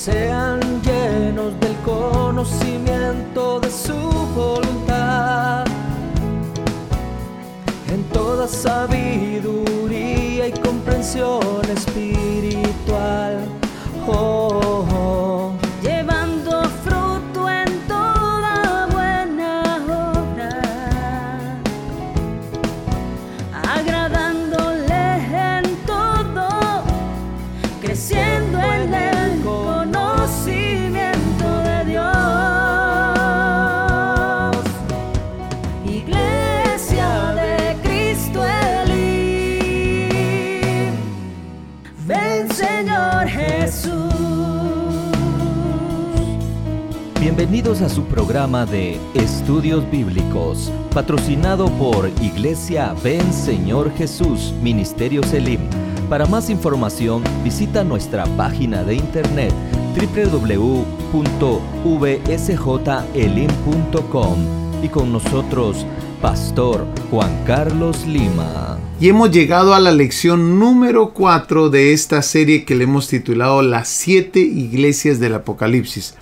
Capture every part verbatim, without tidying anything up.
sean llenos del conocimiento de su voluntad, en toda sabiduría y comprensión espiritual. Oh, oh. Llevando fruto en toda buena obra, agradándole en todo, creciendo en el conocimiento de Dios. Iglesia de Cristo Elim, ven Señor Jesús. Bienvenidos a su programa de Estudios Bíblicos, patrocinado por Iglesia Ven Señor Jesús, Ministerios Elim. Para más información, visita nuestra página de internet doble u doble u doble u punto v s j elim punto com y con nosotros, Pastor Juan Carlos Lima. Y hemos llegado a la lección número cuatro de esta serie que le hemos titulado Las siete iglesias del Apocalipsis.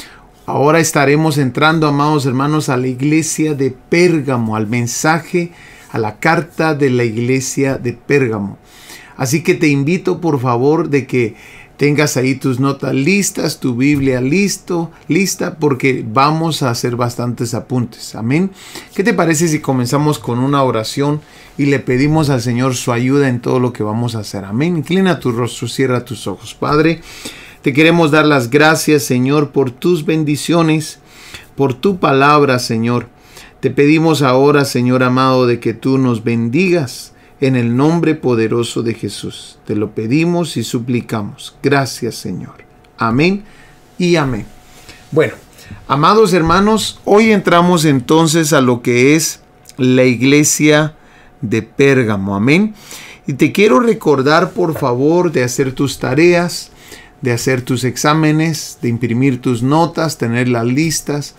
Ahora estaremos entrando, amados hermanos, a la iglesia de Pérgamo, al mensaje, a la carta de la iglesia de Pérgamo. Así que te invito, por favor, de que tengas ahí tus notas listas, tu Biblia listo, lista, porque vamos a hacer bastantes apuntes. Amén. ¿Qué te parece si comenzamos con una oración y le pedimos al Señor su ayuda en todo lo que vamos a hacer? Amén. Inclina tu rostro, cierra tus ojos. Padre, te queremos dar las gracias, Señor, por tus bendiciones, por tu palabra, Señor. Te pedimos ahora, Señor amado, de que tú nos bendigas en el nombre poderoso de Jesús. Te lo pedimos y suplicamos. Gracias, Señor. Amén y amén. Bueno, amados hermanos, hoy entramos entonces a lo que es la iglesia de Pérgamo. Amén. Y te quiero recordar, por favor, de hacer tus tareas, de hacer tus exámenes, de imprimir tus notas, tener las listas,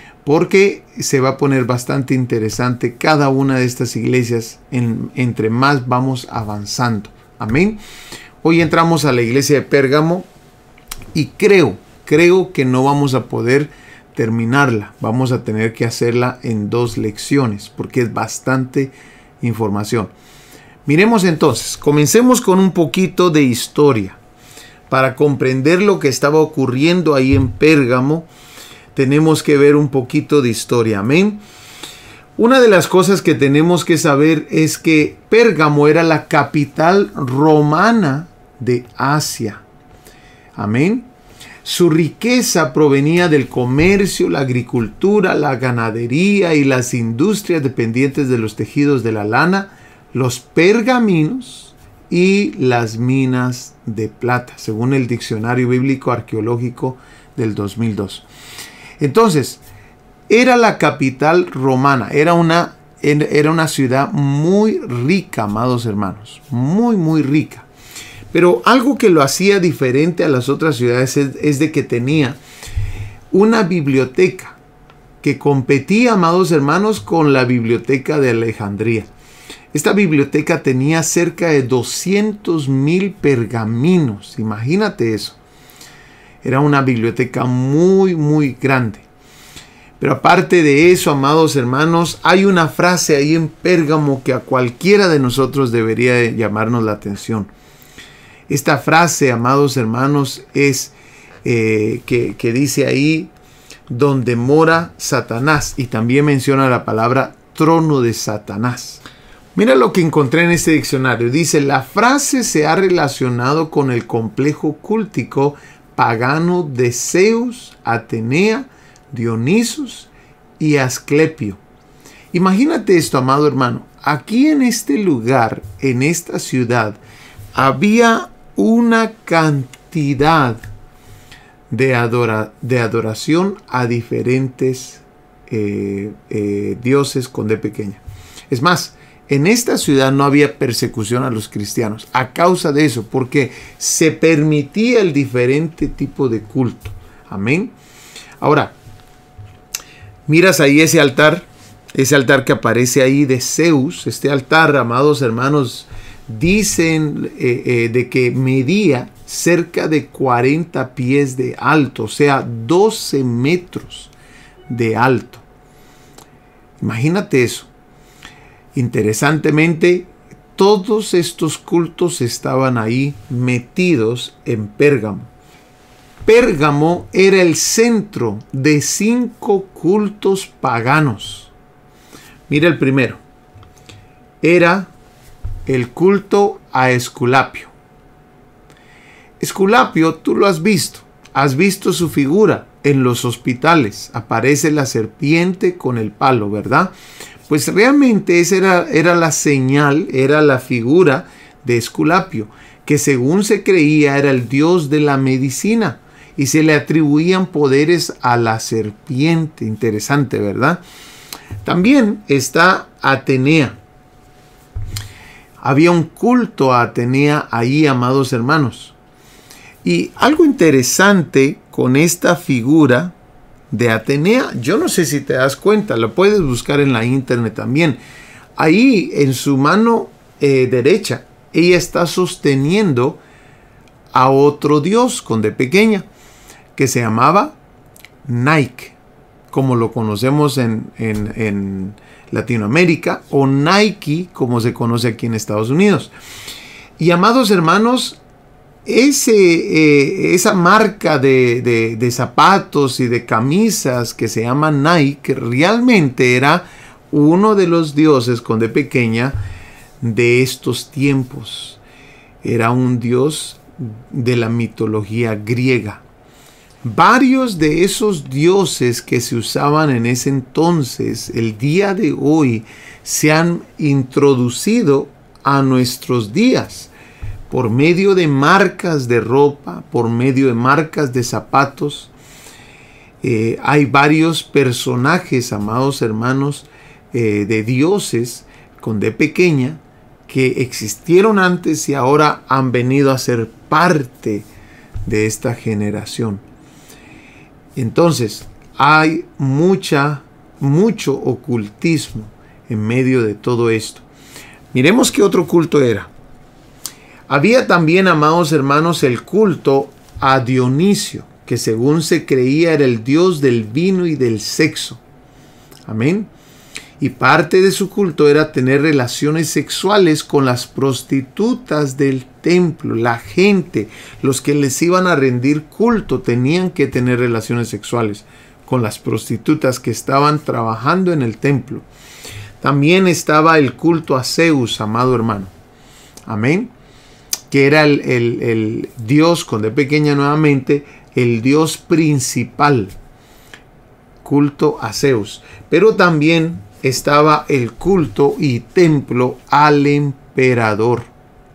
porque se va a poner bastante interesante cada una de estas iglesias en, entre más vamos avanzando. Amén. Hoy entramos a la iglesia de Pérgamo y creo, creo que no vamos a poder terminarla. Vamos a tener que hacerla en dos lecciones porque es bastante información. Miremos entonces, comencemos con un poquito de historia. Para comprender lo que estaba ocurriendo ahí en Pérgamo, tenemos que ver un poquito de historia. Amén. Una de las cosas que tenemos que saber es que Pérgamo era la capital romana de Asia. Amén. Su riqueza provenía del comercio, la agricultura, la ganadería y las industrias dependientes de los tejidos de la lana, los pergaminos y las minas de plata, según el Diccionario Bíblico Arqueológico del dos mil dos. Entonces, era la capital romana, era una, era una ciudad muy rica, amados hermanos, muy, muy rica. Pero algo que lo hacía diferente a las otras ciudades es, es de que tenía una biblioteca que competía, amados hermanos, con la biblioteca de Alejandría. Esta biblioteca tenía cerca de doscientos mil pergaminos. Imagínate eso. Era una biblioteca muy, muy grande. Pero aparte de eso, amados hermanos, hay una frase ahí en Pérgamo que a cualquiera de nosotros debería de llamarnos la atención. Esta frase, amados hermanos, es eh, que, que dice ahí, donde mora Satanás. Y también menciona la palabra trono de Satanás. Mira lo que encontré en este diccionario. Dice, la frase se ha relacionado con el complejo cúltico pagano de Zeus, Atenea, Dionisos y Asclepio. Imagínate esto, amado hermano. Aquí en este lugar, en esta ciudad, había una cantidad de, adora, de adoración a diferentes eh, eh, dioses con D pequeña. Es más, en esta ciudad no había persecución a los cristianos a causa de eso, porque se permitía el diferente tipo de culto. Amén. Ahora, miras ahí ese altar, ese altar que aparece ahí de Zeus. Este altar, amados hermanos, dicen eh, eh, de que medía cerca de cuarenta pies de alto, o sea, doce metros de alto. Imagínate eso. Interesantemente, todos estos cultos estaban ahí metidos en Pérgamo. Pérgamo era el centro de cinco cultos paganos. Mira el primero. Era el culto a Esculapio. Esculapio, tú lo has visto. Has visto su figura en los hospitales. Aparece la serpiente con el palo, ¿verdad? Pues realmente esa era, era la señal, era la figura de Esculapio, que según se creía era el dios de la medicina y se le atribuían poderes a la serpiente. Interesante, ¿verdad? También está Atenea. Había un culto a Atenea ahí, amados hermanos. Y algo interesante con esta figura de Atenea, yo no sé si te das cuenta, lo puedes buscar en la internet también. Ahí en su mano eh, derecha, ella está sosteniendo a otro dios con D pequeña, que se llamaba Nike, como lo conocemos en, en, en Latinoamérica, o Nike, como se conoce aquí en Estados Unidos. Y amados hermanos, Ese, eh, esa marca de, de, de zapatos y de camisas que se llama Nike realmente era uno de los dioses con D pequeña de estos tiempos. Era un dios de la mitología griega. Varios de esos dioses que se usaban en ese entonces, el día de hoy, se han introducido a nuestros días. Por medio de marcas de ropa, por medio de marcas de zapatos. Eh, hay varios personajes, amados hermanos, eh, de dioses con D pequeña, que existieron antes y ahora han venido a ser parte de esta generación. Entonces, hay mucha, mucho ocultismo en medio de todo esto. Miremos qué otro culto era. Había también, amados hermanos, el culto a Dionisio, que según se creía era el dios del vino y del sexo. Amén. Y parte de su culto era tener relaciones sexuales con las prostitutas del templo. La gente, los que les iban a rendir culto, tenían que tener relaciones sexuales con las prostitutas que estaban trabajando en el templo. También estaba el culto a Zeus, amado hermano. Amén. Que era el, el, el dios, con D pequeña nuevamente, el dios principal, culto a Zeus. Pero también estaba el culto y templo al emperador.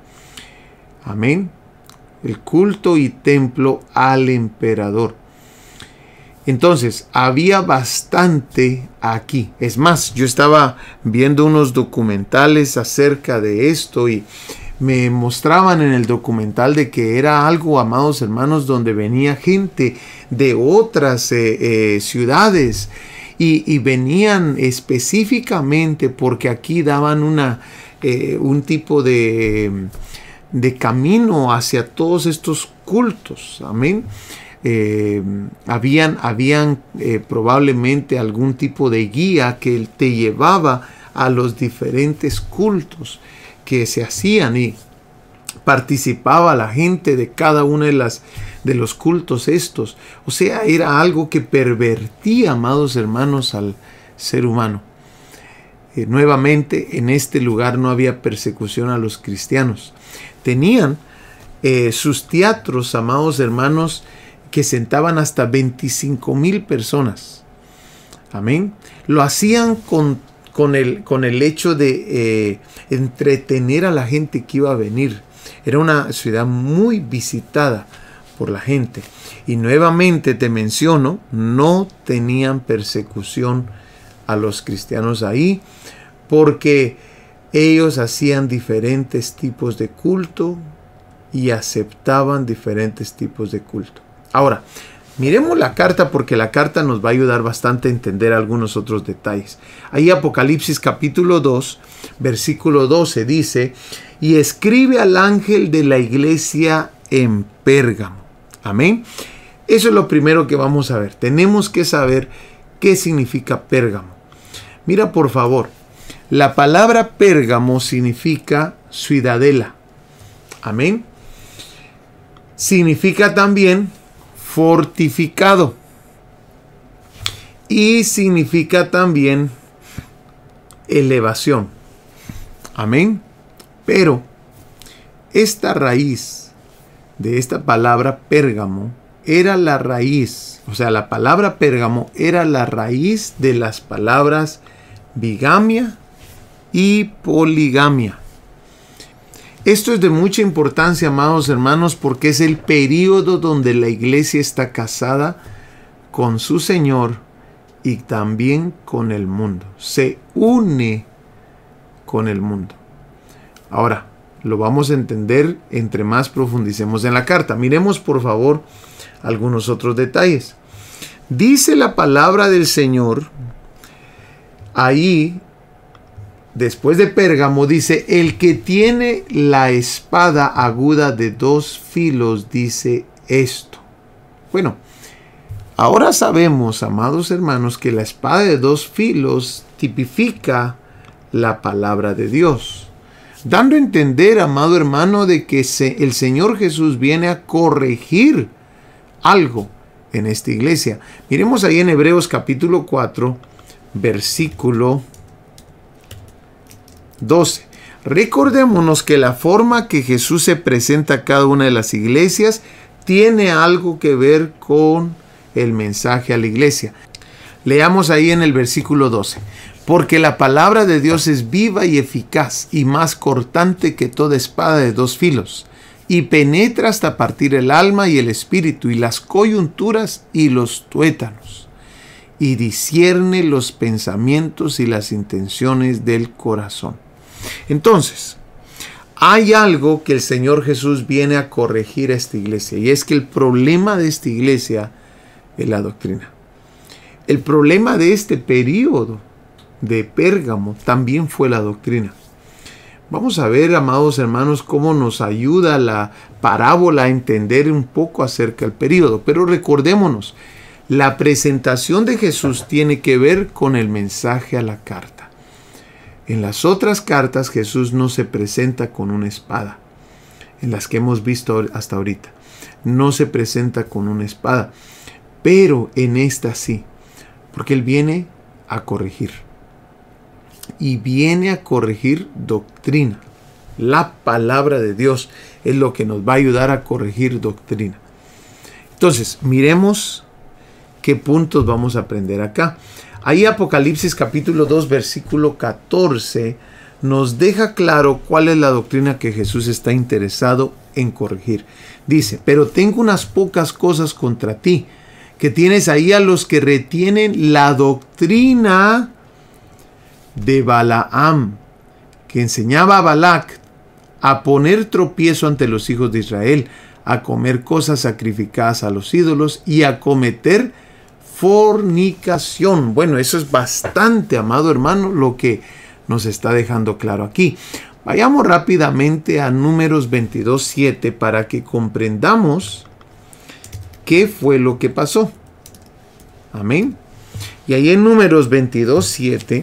Amén. El culto y templo al emperador. Entonces, había bastante aquí. Es más, yo estaba viendo unos documentales acerca de esto y me mostraban en el documental de que era algo, amados hermanos, donde venía gente de otras eh, eh, ciudades y, y venían específicamente porque aquí daban una, eh, un tipo de, de camino hacia todos estos cultos. Amén. Eh, habían, habían eh, probablemente algún tipo de guía que te llevaba a los diferentes cultos que se hacían y participaba la gente de cada uno de, las, de los cultos estos. O sea, era algo que pervertía, amados hermanos, al ser humano. Eh, nuevamente, en este lugar no había persecución a los cristianos. Tenían eh, sus teatros, amados hermanos, que sentaban hasta veinticinco mil personas. Amén. Lo hacían con Con el, con el hecho de eh, entretener a la gente que iba a venir. Era una ciudad muy visitada por la gente. Y nuevamente te menciono, no tenían persecución a los cristianos ahí, porque ellos hacían diferentes tipos de culto y aceptaban diferentes tipos de culto. Ahora, Miremos la carta porque la carta nos va a ayudar bastante a entender algunos otros detalles. Ahí Apocalipsis capítulo dos, versículo doce dice, y escribe al ángel de la iglesia en Pérgamo. Amén. Eso es lo primero que vamos a ver. Tenemos que saber qué significa Pérgamo. Mira por favor, la palabra Pérgamo significa ciudadela. Amén. Significa también fortificado. Y significa también elevación. Amén. Pero esta raíz de esta palabra Pérgamo era la raíz, o sea, la palabra Pérgamo era la raíz de las palabras bigamia y poligamia. Esto es de mucha importancia, amados hermanos, porque es el período donde la iglesia está casada con su Señor y también con el mundo. Se une con el mundo. Ahora, lo vamos a entender entre más profundicemos en la carta. Miremos, por favor, algunos otros detalles. Dice la palabra del Señor, ahí, después de Pérgamo, dice, el que tiene la espada aguda de dos filos, dice esto. Bueno, ahora sabemos, amados hermanos, que la espada de dos filos tipifica la palabra de Dios, dando a entender, amado hermano, de que se, el Señor Jesús viene a corregir algo en esta iglesia. Miremos ahí en Hebreos capítulo cuatro, versículo doce. Recordémonos que la forma que Jesús se presenta a cada una de las iglesias tiene algo que ver con el mensaje a la iglesia. Leamos ahí en el versículo doce. Porque la palabra de Dios es viva y eficaz y más cortante que toda espada de dos filos, y penetra hasta partir el alma y el espíritu y las coyunturas y los tuétanos, y discierne los pensamientos y las intenciones del corazón. Entonces, hay algo que el Señor Jesús viene a corregir a esta iglesia, y es que el problema de esta iglesia es la doctrina. El problema de este periodo de Pérgamo también fue la doctrina. Vamos a ver, amados hermanos, cómo nos ayuda la parábola a entender un poco acerca del periodo. Pero recordémonos, la presentación de Jesús tiene que ver con el mensaje a la carta. En las otras cartas Jesús no se presenta con una espada, en las que hemos visto hasta ahorita. No se presenta con una espada, pero en esta sí, porque Él viene a corregir. Y viene a corregir doctrina. La palabra de Dios es lo que nos va a ayudar a corregir doctrina. Entonces, miremos qué puntos vamos a aprender acá. Ahí Apocalipsis capítulo dos, versículo catorce, nos deja claro cuál es la doctrina que Jesús está interesado en corregir. Dice, pero tengo unas pocas cosas contra ti, que tienes ahí a los que retienen la doctrina de Balaam, que enseñaba a Balac a poner tropiezo ante los hijos de Israel, a comer cosas sacrificadas a los ídolos y a cometer fornicación. Bueno, eso es bastante, amado hermano, lo que nos está dejando claro aquí. Vayamos rápidamente a Números veintidós, siete para que comprendamos qué fue lo que pasó. Amén. Y ahí en Números veintidós, siete,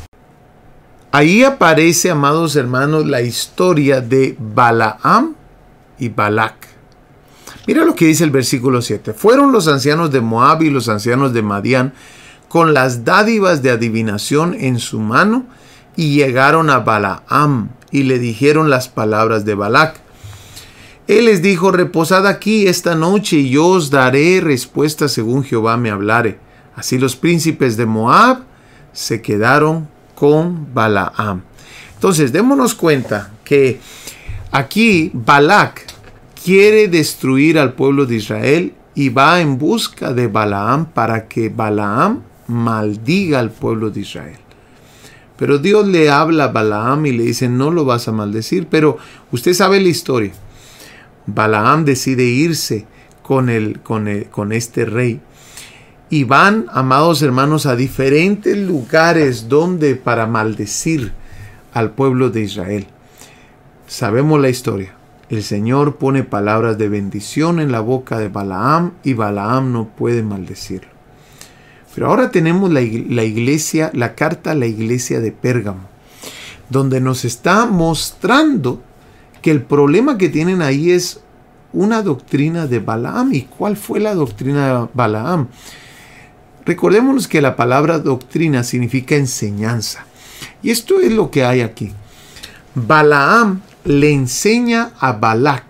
ahí aparece, amados hermanos, la historia de Balaam y Balac. Mira lo que dice el versículo siete. Fueron los ancianos de Moab y los ancianos de Madián con las dádivas de adivinación en su mano y llegaron a Balaam y le dijeron las palabras de Balac. Él les dijo, reposad aquí esta noche y yo os daré respuesta según Jehová me hablare. Así los príncipes de Moab se quedaron con Balaam. Entonces, démonos cuenta que aquí Balac quiere destruir al pueblo de Israel y va en busca de Balaam para que Balaam maldiga al pueblo de Israel. Pero Dios le habla a Balaam y le dice, no lo vas a maldecir. Pero usted sabe la historia. Balaam decide irse con, el, con, el, con este rey. Y van, amados hermanos, a diferentes lugares donde para maldecir al pueblo de Israel. Sabemos la historia. El Señor pone palabras de bendición en la boca de Balaam y Balaam no puede maldecirlo. Pero ahora tenemos la, la iglesia, la carta a la iglesia de Pérgamo, donde nos está mostrando que el problema que tienen ahí es una doctrina de Balaam. ¿Y cuál fue la doctrina de Balaam? Recordémonos que la palabra doctrina significa enseñanza. Y esto es lo que hay aquí. Balaam le enseña a Balac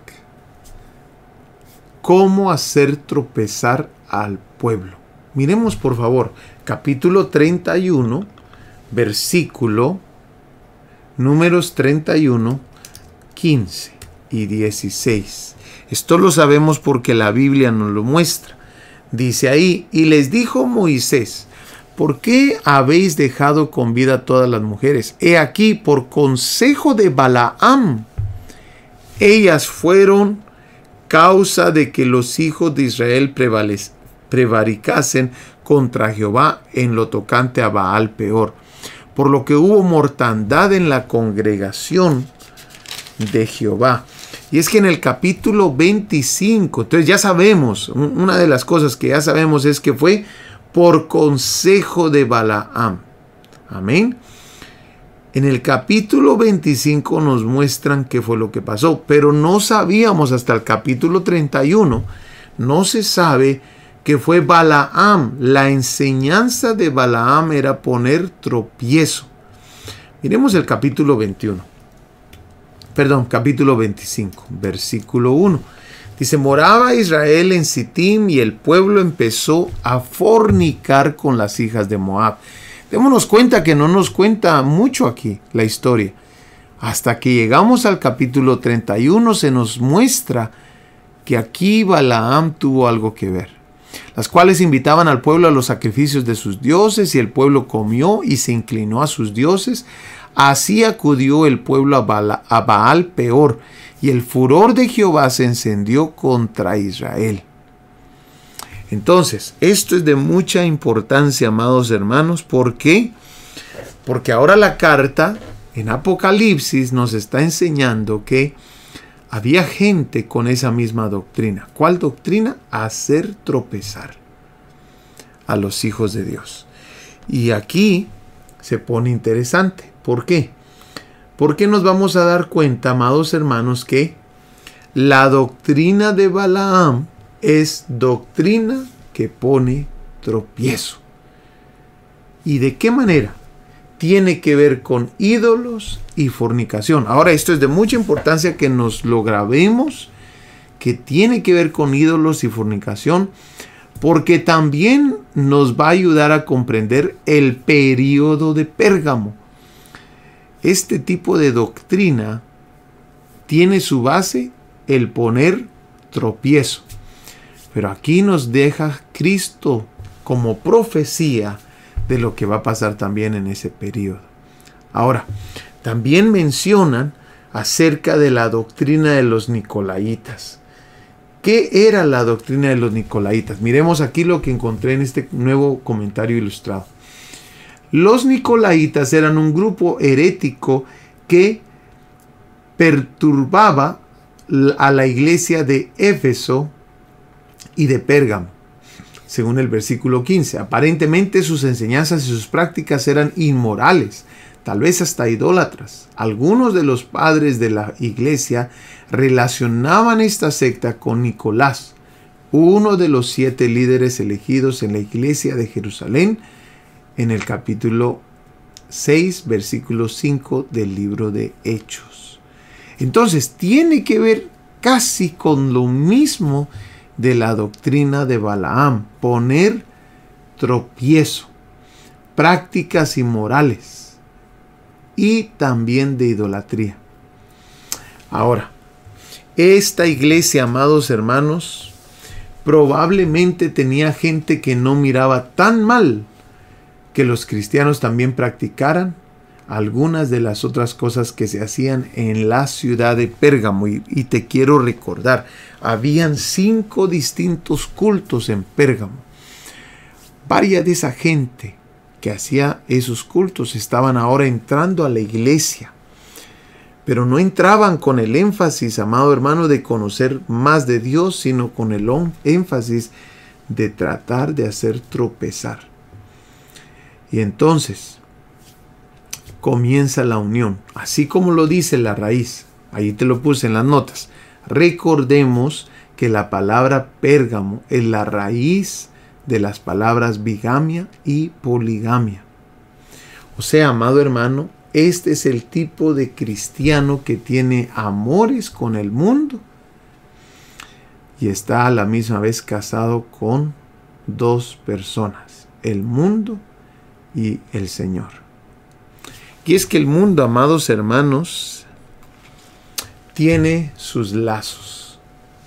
cómo hacer tropezar al pueblo. Miremos por favor, capítulo treinta y uno, versículo, números treinta y uno, quince y dieciséis. Esto lo sabemos porque la Biblia nos lo muestra. Dice ahí, y les dijo Moisés, ¿por qué habéis dejado con vida a todas las mujeres? He aquí, por consejo de Balaam, ellas fueron causa de que los hijos de Israel prevaricasen contra Jehová en lo tocante a Baal peor, por lo que hubo mortandad en la congregación de Jehová. Y es que en el capítulo veinticinco, entonces ya sabemos, una de las cosas que ya sabemos es que fue por consejo de Balaam. Amén. En el capítulo veinticinco nos muestran qué fue lo que pasó, pero no sabíamos hasta el capítulo treinta y uno, no se sabe que fue Balaam. La enseñanza de Balaam era poner tropiezo. Miremos el capítulo veintiuno. Perdón, capítulo veinticinco, versículo uno. Dice, moraba Israel en Sittim y el pueblo empezó a fornicar con las hijas de Moab. Démonos cuenta que no nos cuenta mucho aquí la historia. Hasta que llegamos al capítulo treinta y uno se nos muestra que aquí Balaam tuvo algo que ver. Las cuales invitaban al pueblo a los sacrificios de sus dioses y el pueblo comió y se inclinó a sus dioses. Así acudió el pueblo a Baal, a Baal peor, y el furor de Jehová se encendió contra Israel. Entonces, esto es de mucha importancia, amados hermanos. ¿Por qué? Porque ahora la carta en Apocalipsis nos está enseñando que había gente con esa misma doctrina. ¿Cuál doctrina? Hacer tropezar a los hijos de Dios. Y aquí se pone interesante. ¿Por qué? Porque nos vamos a dar cuenta, amados hermanos, que la doctrina de Balaam es doctrina que pone tropiezo. ¿Y de qué manera? Tiene que ver con ídolos y fornicación. Ahora, esto es de mucha importancia que nos lo grabemos, que tiene que ver con ídolos y fornicación, porque también nos va a ayudar a comprender el período de Pérgamo. Este tipo de doctrina tiene su base el poner tropiezo. Pero aquí nos deja Cristo como profecía de lo que va a pasar también en ese periodo. Ahora, también mencionan acerca de la doctrina de los nicolaitas. ¿Qué era la doctrina de los nicolaitas? Miremos aquí lo que encontré en este nuevo comentario ilustrado. Los nicolaitas eran un grupo herético que perturbaba a la iglesia de Éfeso y de Pérgamo, según el versículo quince. Aparentemente sus enseñanzas y sus prácticas eran inmorales, tal vez hasta idólatras. Algunos de los padres de la iglesia relacionaban esta secta con Nicolás, uno de los siete líderes elegidos en la iglesia de Jerusalén, en el capítulo seis, versículo cinco del libro de Hechos. Entonces, tiene que ver casi con lo mismo de la doctrina de Balaam, poner tropiezo, prácticas inmorales y también de idolatría. Ahora, esta iglesia, amados hermanos, probablemente tenía gente que no miraba tan mal que los cristianos también practicaran algunas de las otras cosas que se hacían en la ciudad de Pérgamo. Y, y te quiero recordar, habían cinco distintos cultos en Pérgamo. Varias de esa gente que hacía esos cultos estaban ahora entrando a la iglesia, pero no entraban con el énfasis, amado hermano, de conocer más de Dios, sino con el énfasis de tratar de hacer tropezar. Y entonces comienza la unión, así como lo dice la raíz. Ahí te lo puse en las notas. Recordemos que la palabra Pérgamo es la raíz de las palabras bigamia y poligamia. O sea, amado hermano, este es el tipo de cristiano que tiene amores con el mundo y está a la misma vez casado con dos personas, el mundo y el Señor. Y es que el mundo, amados hermanos, tiene sus lazos.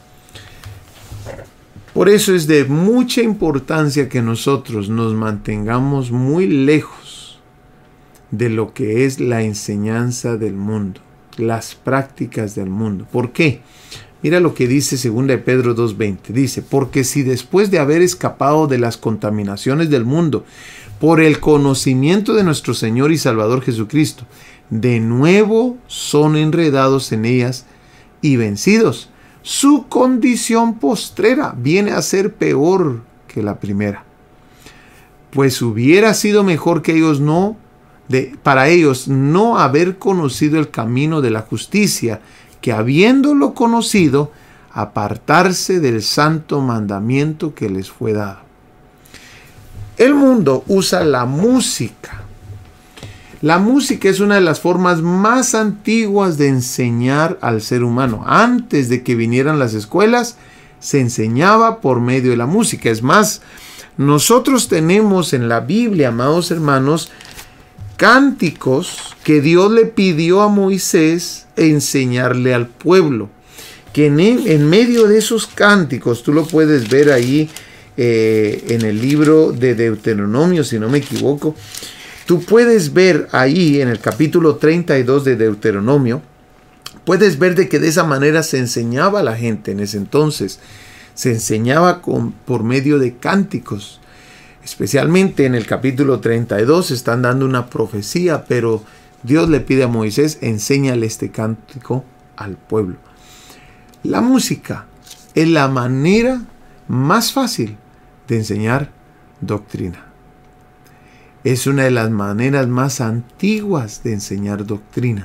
Por eso es de mucha importancia que nosotros nos mantengamos muy lejos de lo que es la enseñanza del mundo, las prácticas del mundo. ¿Por qué? Mira lo que dice segunda de Pedro dos veinte. Dice, porque si después de haber escapado de las contaminaciones del mundo, por el conocimiento de nuestro Señor y Salvador Jesucristo, de nuevo son enredados en ellas y vencidos, su condición postrera viene a ser peor que la primera. Pues hubiera sido mejor que ellos no, de, para ellos no haber conocido el camino de la justicia, que habiéndolo conocido, apartarse del santo mandamiento que les fue dado. El mundo usa la música. La música es una de las formas más antiguas de enseñar al ser humano. Antes de que vinieran las escuelas, se enseñaba por medio de la música. Es más, nosotros tenemos en la Biblia, amados hermanos, cánticos que Dios le pidió a Moisés enseñarle al pueblo. Que en, el, en medio de esos cánticos, tú lo puedes ver ahí eh, en el libro de Deuteronomio, si no me equivoco, tú puedes ver ahí en el capítulo treinta y dos de Deuteronomio, puedes ver de que de esa manera se enseñaba a la gente en ese entonces. Se enseñaba con, por medio de cánticos. Especialmente en el capítulo treinta y dos están dando una profecía, pero Dios le pide a Moisés, enséñale este cántico al pueblo. La música es la manera más fácil de enseñar doctrina. Es una de las maneras más antiguas de enseñar doctrina.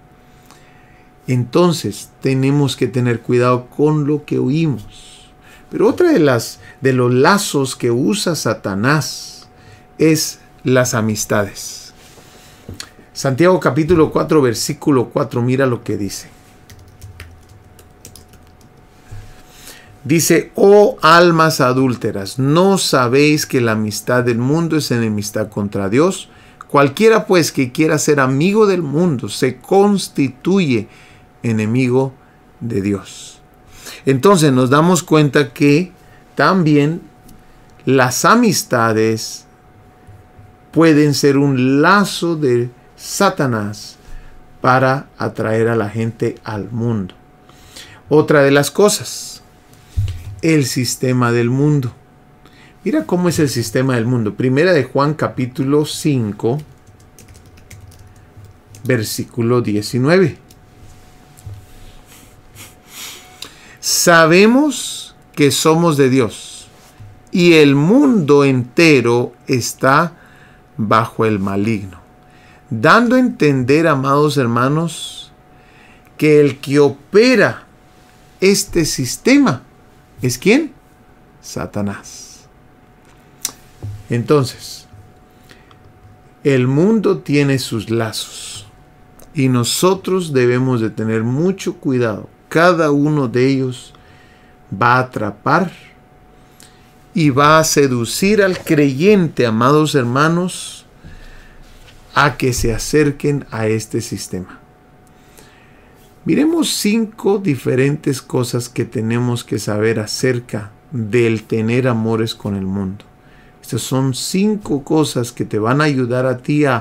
Entonces tenemos que tener cuidado con lo que oímos. Pero otra de las de los lazos que usa Satanás es las amistades. Santiago capítulo cuatro versículo cuatro, mira lo que dice. Dice, oh almas adúlteras, ¿no sabéis que la amistad del mundo es enemistad contra Dios? Cualquiera pues que quiera ser amigo del mundo se constituye enemigo de Dios. Entonces nos damos cuenta que también las amistades pueden ser un lazo de Satanás para atraer a la gente al mundo. Otra de las cosas, el sistema del mundo. Mira cómo es el sistema del mundo. Primera de Juan capítulo cinco, versículo diecinueve. Sabemos que somos de Dios y el mundo entero está bajo el maligno. Dando a entender, amados hermanos, que el que opera este sistema ¿es quién? Satanás. Entonces, el mundo tiene sus lazos y nosotros debemos de tener mucho cuidado. Cada uno de ellos va a atrapar y va a seducir al creyente, amados hermanos, a que se acerquen a este sistema. Miremos cinco diferentes cosas que tenemos que saber acerca del tener amores con el mundo. Estas son cinco cosas que te van a ayudar a ti a,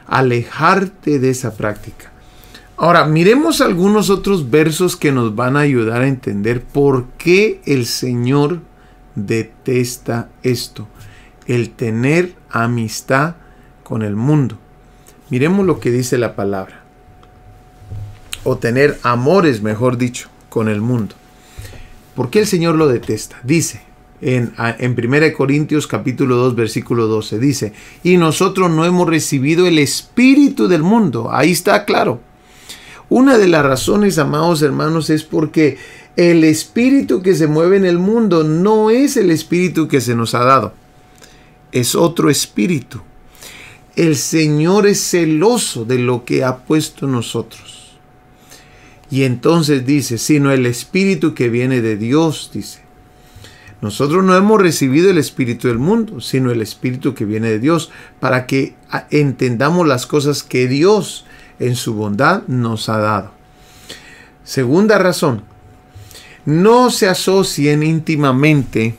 alejarte de esa práctica. Ahora, miremos algunos otros versos que nos van a ayudar a entender por qué el Señor detesta esto, el tener amistad con el mundo. Miremos lo que dice la palabra, o tener amores, mejor dicho, con el mundo. ¿Por qué el Señor lo detesta? Dice en, en primera de Corintios capítulo dos versículo doce, dice, y nosotros no hemos recibido el espíritu del mundo. Ahí está claro. Una de las razones, amados hermanos, es porque el espíritu que se mueve en el mundo no es el espíritu que se nos ha dado. Es otro espíritu. El Señor es celoso de lo que ha puesto en nosotros. Y entonces dice, sino el espíritu que viene de Dios, dice. Nosotros no hemos recibido el espíritu del mundo, sino el espíritu que viene de Dios, para que entendamos las cosas que Dios en su bondad nos ha dado. Segunda razón, no se asocien íntimamente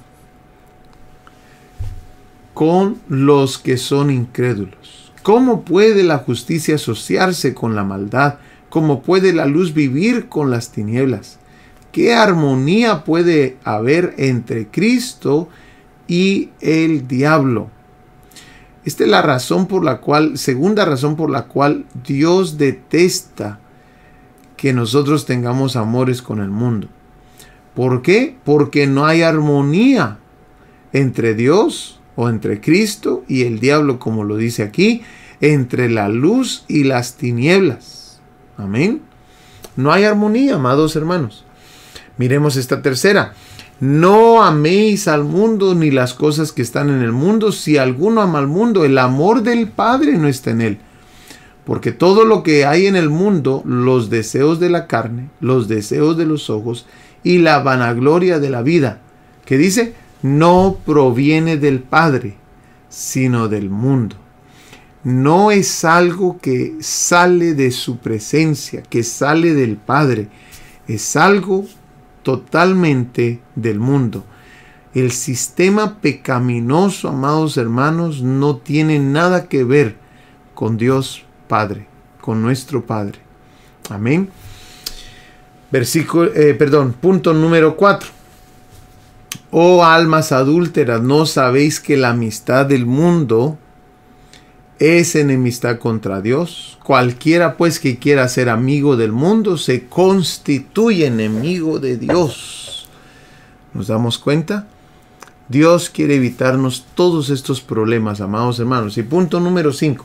con los que son incrédulos. ¿Cómo puede la justicia asociarse con la maldad? ¿Cómo puede la luz vivir con las tinieblas? ¿Qué armonía puede haber entre Cristo y el diablo? Esta es la razón por la cual, segunda razón por la cual Dios detesta que nosotros tengamos amores con el mundo. ¿Por qué? Porque no hay armonía entre Dios o entre Cristo y el diablo, como lo dice aquí, entre la luz y las tinieblas. Amén. No hay armonía, amados hermanos. Miremos esta tercera. No améis al mundo ni las cosas que están en el mundo. Si alguno ama al mundo, el amor del Padre no está en él. Porque todo lo que hay en el mundo, los deseos de la carne, los deseos de los ojos y la vanagloria de la vida, que dice, no proviene del Padre, sino del mundo. No es algo que sale de su presencia, que sale del Padre. Es algo totalmente del mundo. El sistema pecaminoso, amados hermanos, no tiene nada que ver con Dios Padre, con nuestro Padre. Amén. Versículo, eh, perdón, punto número cuatro. Oh almas adúlteras, ¿no sabéis que la amistad del mundo es enemistad contra Dios? Cualquiera pues que quiera ser amigo del mundo se constituye enemigo de Dios. ¿Nos damos cuenta? Dios quiere evitarnos todos estos problemas, amados hermanos. Y punto número cinco.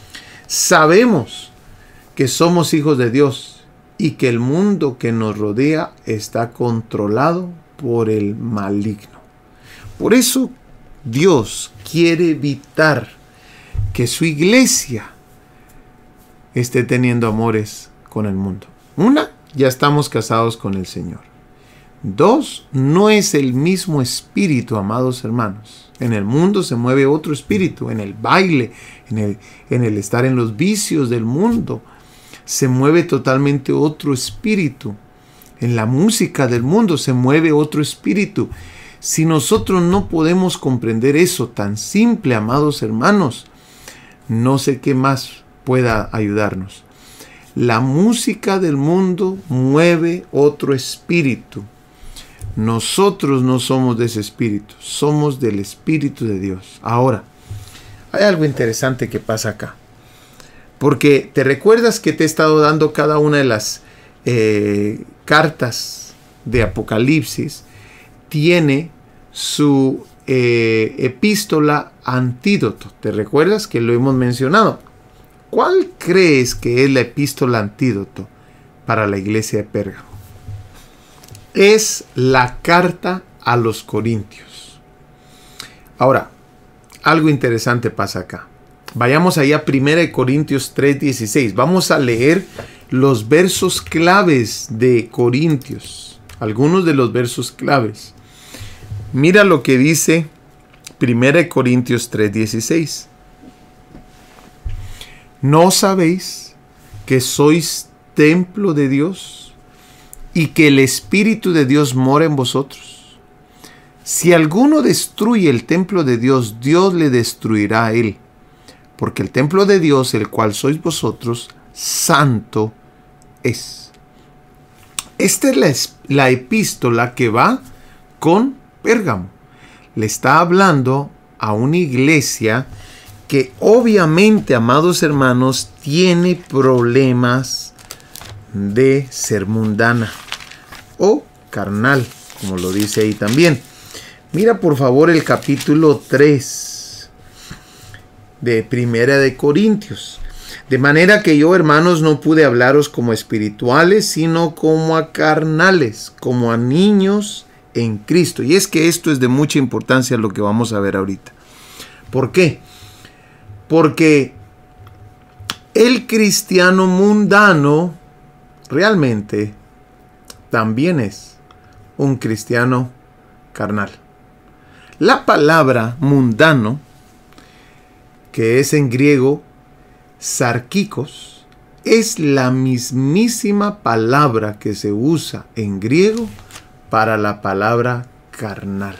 Sabemos que somos hijos de Dios y que el mundo que nos rodea está controlado por el maligno. Por eso Dios quiere evitar que su iglesia esté teniendo amores con el mundo. Una, ya estamos casados con el Señor. Dos, no es el mismo espíritu, amados hermanos. En el mundo se mueve otro espíritu, en el baile, en el, en el estar en los vicios del mundo. Se mueve totalmente otro espíritu. En la música del mundo se mueve otro espíritu. Si nosotros no podemos comprender eso tan simple, amados hermanos, no sé qué más pueda ayudarnos. La música del mundo mueve otro espíritu. Nosotros no somos de ese espíritu, somos del Espíritu de Dios. Ahora, hay algo interesante que pasa acá. Porque te recuerdas que te he estado dando cada una de las eh, cartas de Apocalipsis, tiene su eh, epístola antídoto. ¿Te recuerdas que lo hemos mencionado? ¿Cuál crees que es la epístola antídoto para la iglesia de Pérgamo? Es la carta a los Corintios. Ahora, algo interesante pasa acá. Vayamos allá a primera de Corintios tres dieciséis. Vamos a leer los versos claves de Corintios. Algunos de los versos claves. Mira lo que dice primera de Corintios tres dieciséis. ¿No sabéis que sois templo de Dios y que el Espíritu de Dios mora en vosotros? Si alguno destruye el templo de Dios, Dios le destruirá a él, porque el templo de Dios, el cual sois vosotros, santo es. Esta es la, la epístola que va con Pérgamo. Le está hablando a una iglesia que obviamente, amados hermanos, tiene problemas de ser mundana o carnal, como lo dice ahí también. Mira por favor el capítulo tres de Primera de Corintios. De manera que yo, hermanos, no pude hablaros como espirituales, sino como a carnales, como a niños en Cristo. Y es que esto es de mucha importancia lo que vamos a ver ahorita. ¿Por qué? Porque el cristiano mundano realmente también es un cristiano carnal. La palabra mundano, que es en griego sarkikos, es la mismísima palabra que se usa en griego para la palabra carnal.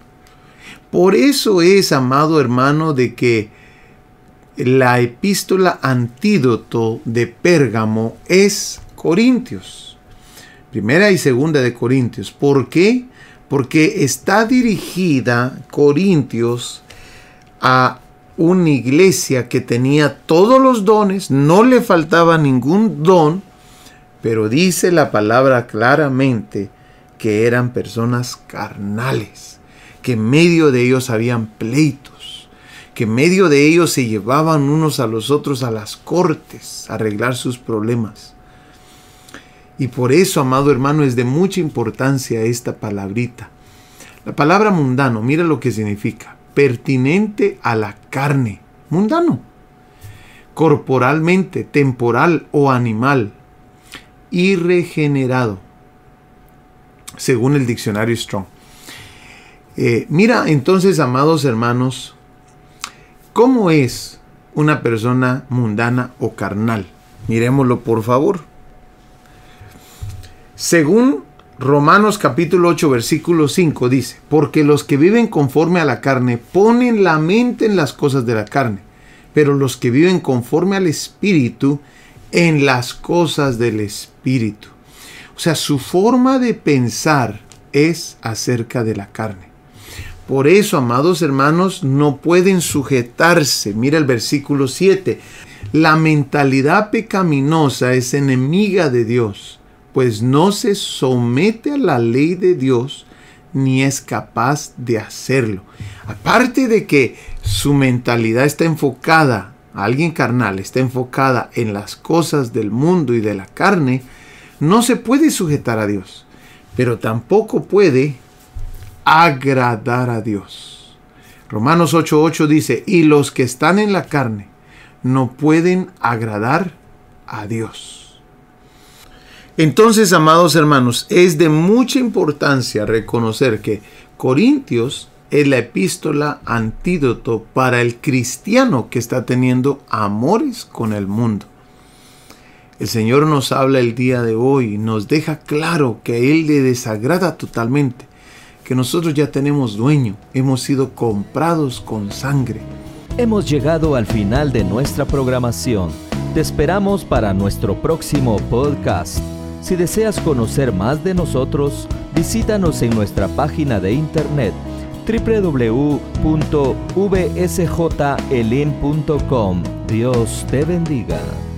Por eso es, amado hermano, de que la epístola antídoto de Pérgamo es Corintios. Primera y segunda de Corintios. ¿Por qué? Porque está dirigida Corintios a una iglesia que tenía todos los dones, no le faltaba ningún don, pero dice la palabra claramente que eran personas carnales, que en medio de ellos habían pleitos, que en medio de ellos se llevaban unos a los otros a las cortes a arreglar sus problemas. Y por eso, amado hermano, es de mucha importancia esta palabrita. La palabra mundano, mira lo que significa: pertinente a la carne, mundano, corporalmente, temporal o animal, irregenerado, según el diccionario Strong. Eh, mira entonces, amados hermanos, ¿cómo es una persona mundana o carnal? Miremoslo por favor. Según Romanos capítulo ocho versículo cinco dice: porque los que viven conforme a la carne ponen la mente en las cosas de la carne, pero los que viven conforme al Espíritu en las cosas del Espíritu. O sea, su forma de pensar es acerca de la carne. Por eso, amados hermanos, no pueden sujetarse. Mira el versículo siete. La mentalidad pecaminosa es enemiga de Dios, pues no se somete a la ley de Dios ni es capaz de hacerlo. Aparte de que su mentalidad está enfocada, alguien carnal está enfocada en las cosas del mundo y de la carne, no se puede sujetar a Dios, pero tampoco puede agradar a Dios. Romanos ocho ocho dice: y los que están en la carne no pueden agradar a Dios. Entonces, amados hermanos, es de mucha importancia reconocer que Corintios es la epístola antídoto para el cristiano que está teniendo amores con el mundo. El Señor nos habla el día de hoy, nos deja claro que a Él le desagrada totalmente, que nosotros ya tenemos dueño, hemos sido comprados con sangre. Hemos llegado al final de nuestra programación. Te esperamos para nuestro próximo podcast. Si deseas conocer más de nosotros, visítanos en nuestra página de internet doble u doble u doble u punto v s j elim punto com. Dios te bendiga.